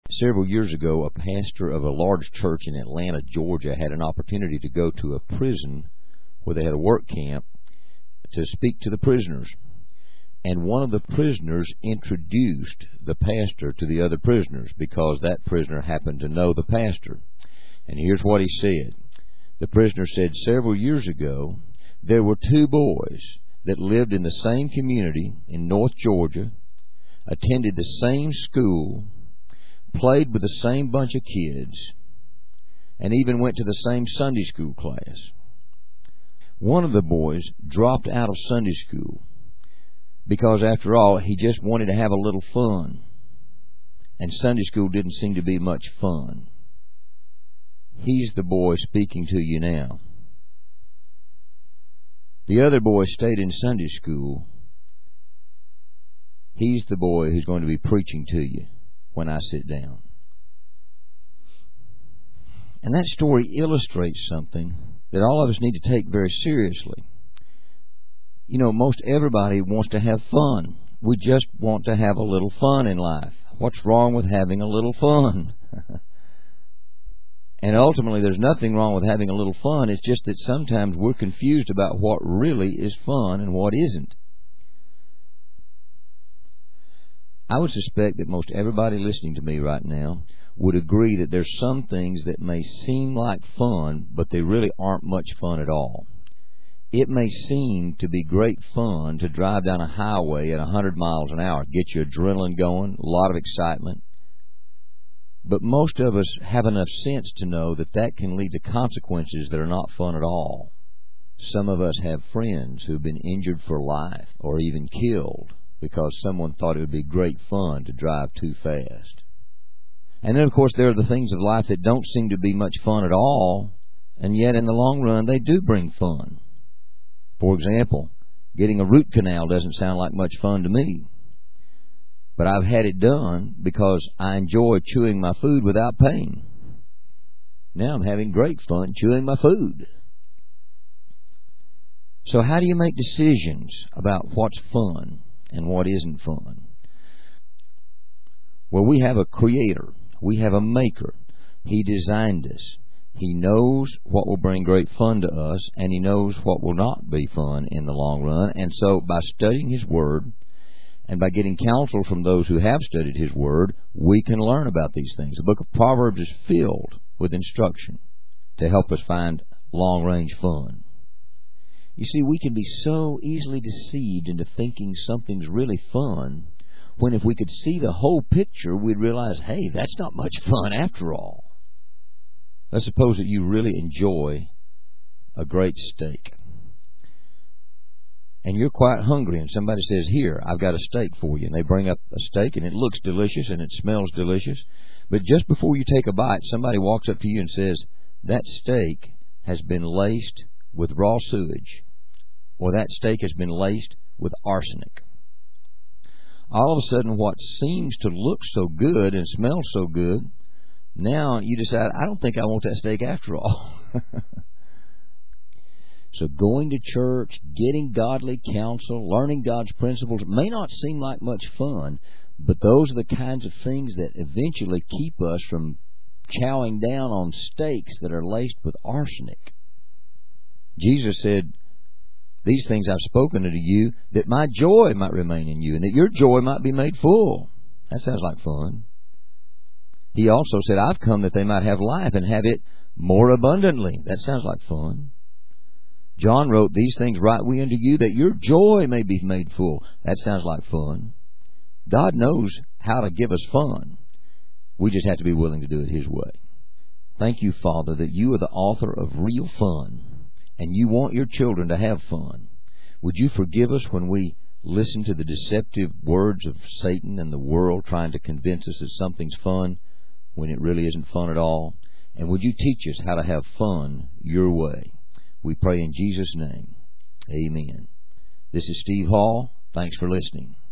Several years ago, a pastor of a large church in Atlanta, Georgia, had an opportunity to go to a prison where they had a work camp to speak to the prisoners. And one of the prisoners introduced the pastor to the other prisoners because that prisoner happened to know the pastor. And here's what he said. The prisoner said, several years ago, there were two boys that lived in the same community in North Georgia, attended the same school, played with the same bunch of kids, and even went to the same Sunday school class. One of the boys dropped out of Sunday school because, after all, he just wanted to have a little fun, and Sunday school didn't seem to be much fun. He's the boy speaking to you now. The other boy stayed in Sunday school. He's the boy who's going to be preaching to you when I sit down. And that story illustrates something that all of us need to take very seriously. You know, most everybody wants to have fun. We just want to have a little fun in life. What's wrong with having a little fun? And ultimately, there's nothing wrong with having a little fun. It's just that sometimes we're confused about what really is fun and what isn't. I would suspect that most everybody listening to me right now would agree that there's some things that may seem like fun, but they really aren't much fun at all. It may seem to be great fun to drive down a highway at 100 miles an hour, get your adrenaline going, a lot of excitement. But most of us have enough sense to know that that can lead to consequences that are not fun at all. Some of us have friends who've been injured for life or even killed because someone thought it would be great fun to drive too fast. And then, of course, there are the things of life that don't seem to be much fun at all, and yet in the long run they do bring fun. For example, getting a root canal doesn't sound like much fun to me. But I've had it done because I enjoy chewing my food without pain. Now I'm having great fun chewing my food. So how do you make decisions about what's fun and what isn't fun? Well, we have a creator. We have a maker. He designed us. He knows what will bring great fun to us, and He knows what will not be fun in the long run. And so by studying His Word, and by getting counsel from those who have studied His Word, we can learn about these things. The book of Proverbs is filled with instruction to help us find long-range fun. You see, we can be so easily deceived into thinking something's really fun, when if we could see the whole picture, we'd realize, hey, that's not much fun after all. Let's suppose that you really enjoy a great steak. And you're quite hungry, and somebody says, here, I've got a steak for you. And they bring up a steak, and it looks delicious, and it smells delicious. But just before you take a bite, somebody walks up to you and says, that steak has been laced with raw sewage, or that steak has been laced with arsenic. All of a sudden, what seems to look so good and smell so good, now you decide, I don't think I want that steak after all. So going to church, getting godly counsel, learning God's principles may not seem like much fun, but those are the kinds of things that eventually keep us from chowing down on steaks that are laced with arsenic. Jesus said, these things I've spoken unto you, that my joy might remain in you, and that your joy might be made full. That sounds like fun. He also said, I've come that they might have life and have it more abundantly. That sounds like fun. John wrote, these things write we unto you, that your joy may be made full. That sounds like fun. God knows how to give us fun. We just have to be willing to do it His way. Thank you, Father, that you are the author of real fun, and you want your children to have fun. Would you forgive us when we listen to the deceptive words of Satan and the world trying to convince us that something's fun when it really isn't fun at all? And would you teach us how to have fun your way? We pray in Jesus' name. Amen. This is Steve Hall. Thanks for listening.